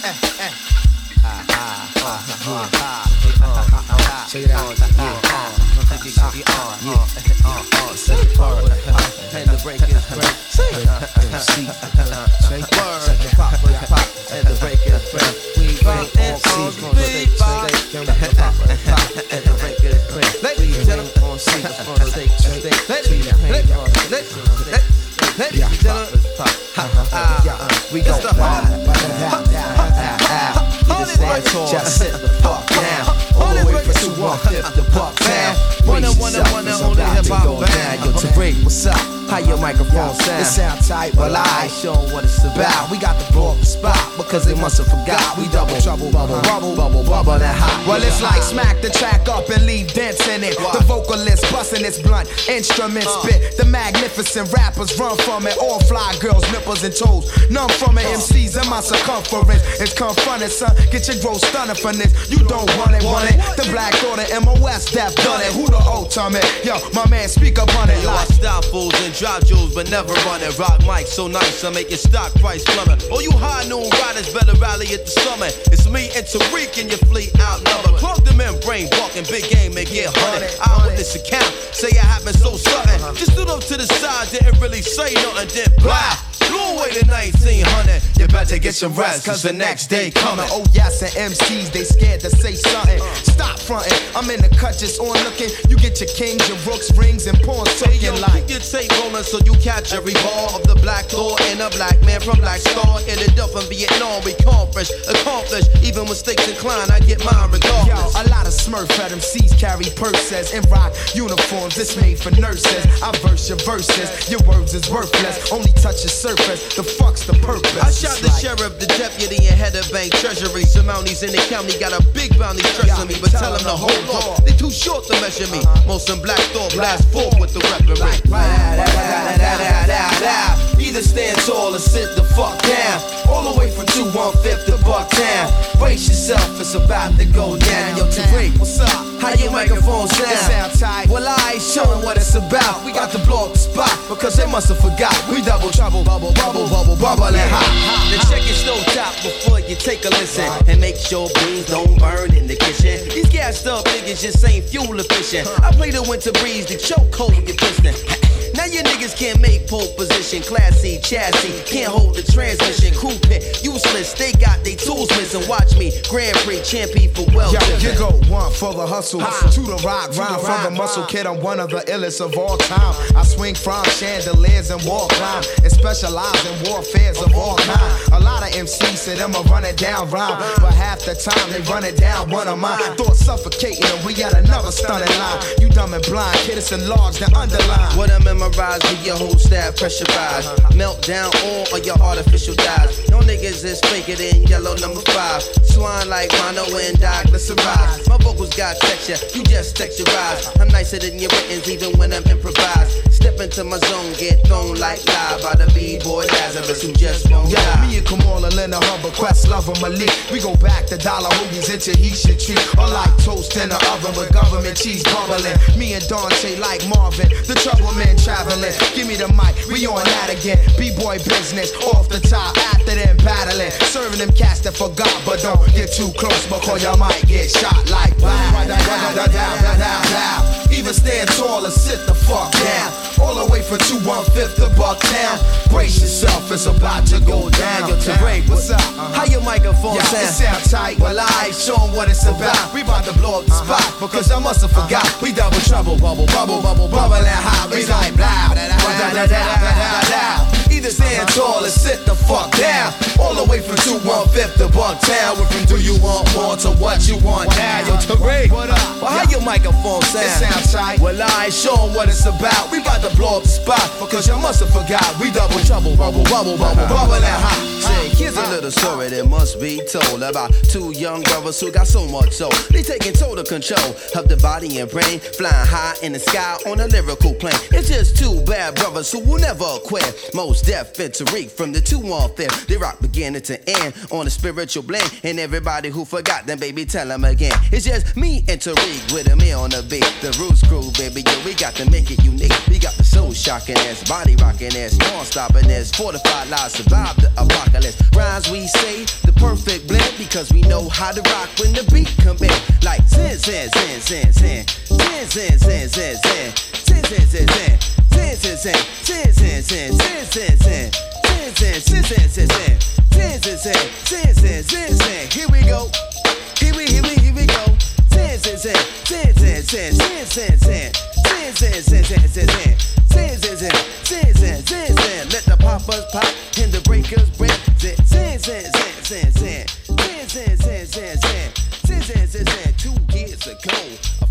Check it out. Set it apart. And the break is break. MC. Check the pop, and the break is break. We break on C's from the stage. And the break is break. Ladies and gentlemen, on C's from the stage. We go just sit the fuck down. All the way from 215 to Bucktown. Wanna only hip hop band. Yo, Tariq, what's up? How your microphone sound? It sound tight, but I ain't showing what it's about. We got to blow up the spot because they must have forgot. We double trouble, bubble, that hot. Well, it's like smack the track up and leave dents in it. The vocalist busting its blunt instrument spit. The magnificent rappers run from it. All fly girls, nipples and toes. None from it. MCs in my circumference. It's confronted, son. Get your growth stunning from this. You don't want it. The Black Order, MOS, Def done it. Who the ultimate? Yo, my man, speak up on it. Like style fools and drop jewels, but never run it. Rock mic so nice, I make your stock price plummet. All you high noon riders better rally at the summit. It's me and Tariq and your fleet outnumbered. Plug them in, brain walking, big game and get hunted. Eyewitness account, say it happened so sudden. Just stood up to the side, didn't really say nothing, then blah. Blew away the 1900. You better get some rest, cause the next day coming. Oh yes, and MCs, they scared to say something. Stop fronting, I'm in the cut just on looking. You get your kings, your rooks, rings, and pawns soaking like. Keep your tape rolling so you catch every ball of the Black Lord and a black man from Black Star. Ended up in Vietnam, we accomplished. Even mistakes inclined, I get mine regardless. Yo, a lot of Smurf at MCs carry purses and rock uniforms. It's made for nurses. I verse your verses, your words is worthless. Only touch your surface. The fuck's the purpose? I shot the sheriff, the deputy, and head of bank treasury. Some mounties in the county got a big bounty stressing me, but tell them to hold on. They too short to measure me. Most in Black Thought blast forth with the weaponry. Either stand tall or sit the fuck down. All the way from 215 to Bucktown. Brace yourself, it's about to go down. Yo, Tariq, what's up? How your microphone sound? It sound tight. Well, I ain't showing what it's about. We got to blow up the spot because they must have forgot. We double trouble, bubble and hot. Then check your stove top before you take a listen, and make sure beans don't burn in the kitchen. These gassed up niggas just ain't fuel efficient. I play the winter breeze, the choke hold your piston. Now your niggas can't make pole position. Class C chassis can't hold the transmission. Crew pit useless, they got they tools missing. Watch me, Grand Prix champion for well. Yo, you go one for the hustle, to the rock, rhyme for the muscle kid. I'm one of the illest of all time. I swing from chandeliers and wall climb, and specialize in warfares of all kind. A lot of MCs say I'ma run it down rhyme, but half the time they run it down one of mine. Thoughts suffocating and we got another stunning line. You dumb and blind, kid, it's enlarged and underlined. What I memorize with your whole staff pressurized. Melt down all of your artificial dyes. No niggas is faker than yellow number 5. Swine like mono and diglycerides. My vocals got texture, you just texturize. I'm nicer than your writtens even when I'm improvised. Step into my zone, get thrown like live by the B-boy Lazarus who just won't die. Me and Kamala, Linda Hubbard, Questlove, Malik. We go back to dollar hoodies and Tahitian tree. Or like toast in the oven with government cheese bubbling. Me and Dante like Marvin, the trouble man traveling. Give me the mic, we on that again. B-boy business, off the top, after them battling. Serving them cats that forgot, but don't get too close because you might get shot like wow. Either stand tall or sit the fuck down. All the way from 215 to Bucktown. Brace yourself, it's about to go down. Yo, Tariq, what's up? How your microphone sound? It sound tight. Well, I ain't showing what it's about. We about to blow up the spot because I must have forgot. We double trouble, bubble and hot. We like blah. Either stand tall or sit the fuck down. All the way from 215 to Bucktown. We're from do you want more to what you want now. Yo, Tariq, what up? Well, how your microphone sound? It sound tight. Well, I ain't showing what it's about. We about to blow up the spot because you must have forgot. We double trouble, bubble and hot. Say, here's a little story that must be told about 2 young brothers who got so much soul. They taking total control of the body and brain, flying high in the sky on a lyrical plane. It's just 2 bad brothers who will never quit. Most Def and Tariq from the 2 on 5th. They rock beginning to end on a spiritual blend. And everybody who forgot them, baby, tell them again. It's just me and Tariq with a me on the beat. The Roots Crew, baby, yo, we got to make it unique. We got the soul shocking ass, body rocking ass, non-stopping ass, fortified lives, survive the apocalypse. Rhymes we say, the perfect blend, because we know how to rock when the beat come in. Like sin, sin, sin, sin, sin, sin, sin, sin, sin, sin, sin, sin, sin, sin. Sin, sin, sin, sin, sin, sin, sin, sin, sin, sin, sin, sin, sin, sin, sin, sin, sin, sin, sin. Here we go. Here we go. Sin, sin, sin, sin, sin, sin, sin, sin, sin, sin, sin, sin, sin, sin, sin, sin, sin, sin, sin, sin. Let the poppers pop and the breakers break. Sin, sin, sin, sin, sin, sin, sin, sin, sin, sin, sin, sin, sin, sin. 2 years ago,